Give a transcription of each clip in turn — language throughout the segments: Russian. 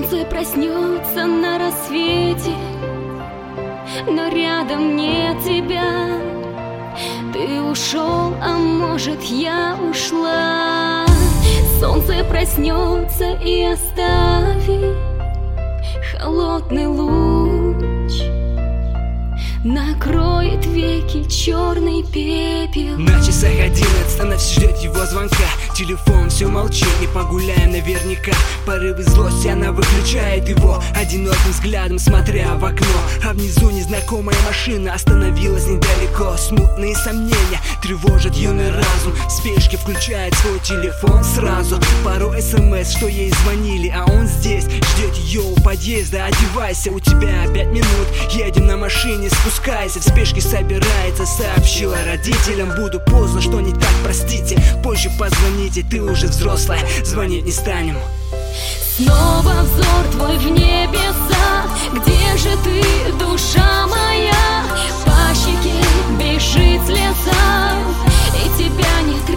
Солнце проснется на рассвете, но рядом нет тебя. Ты ушел, а может, я ушла. Солнце проснется и оставит холодный луч, накроет веки черный пепел. На часах 11, она все ждет его звонка. Телефон все молчит, не погуляем наверняка. Порывы злости, она выключает его, одиноким взглядом смотря в окно. А внизу незнакомая машина остановилась недалеко. Смутные сомнения тревожат юный разум. В спешке включает свой телефон сразу. Пару смс, что ей звонили, а он здесь ждет ее у подъезда. Одевайся, у тебя 5 минут, едем на машине, спускайся. В спешке собирается, сообщила родителям: буду поздно, что не так, простите, позже позвоните, ты уже взрослая, звонить не станем. Снова взор твой в небеса, где же ты, душа моя? По щеке бежит слеза, и тебя нет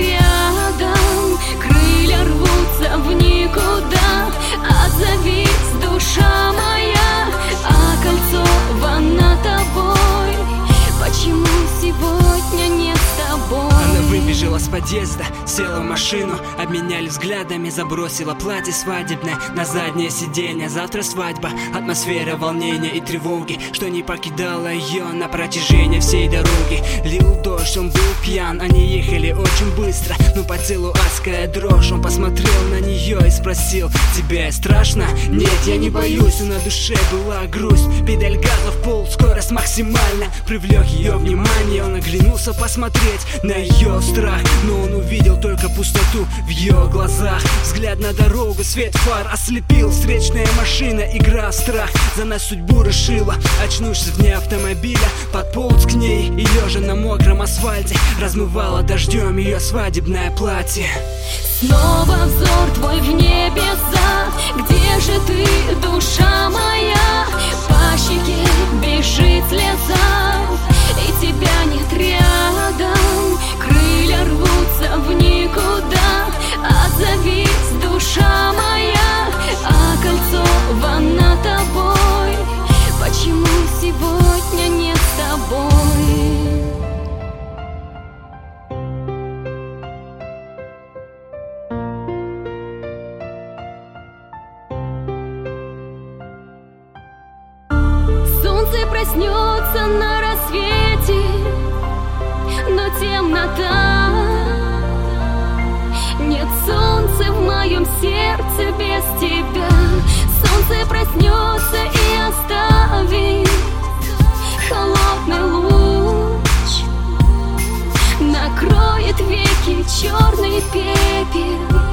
рядом. Крылья рвутся в никуда, отзовись, душа моя, а кольцо над тобой, почему сегодня не с тобой? Она выбежала с подъезда, села в машину, обменялись взглядами, забросила платье свадебное на заднее сиденье. Завтра свадьба, атмосфера волнения и тревоги, что не покидала ее на протяжении всей дороги. Лил дождь, он был пьян, они ехали очень быстро, но по телу адская дрожь. Он посмотрел на нее и спросил: тебе страшно? Нет, я не боюсь, но на душе была грусть. Педаль газа в пол, скорость максимальна, привлек ее внимание. Он оглянулся посмотреть на ее страх, но он увидел только пустоту в ее глазах. Взгляд на дорогу, свет фар ослепил. Встречная машина, игра в страх, за нас судьбу решила. Очнувшись вне автомобиля, подполз к ней и, лежа на мокром асфальте, размывало дождем ее свадебное платье. Снова взор твой в небеса, где же ты, душа моя? По щеке бежит слеза, и тебя нет рядом. Крылья рвутся в никуда, отзовись, душа моя, а кольцо над тобой, почему сегодня не с тобой? Солнце проснется на рассвете, но темнота. Нет солнца в моем сердце без тебя. Солнце проснется и оставит холодный луч, накроет веки черный пепел.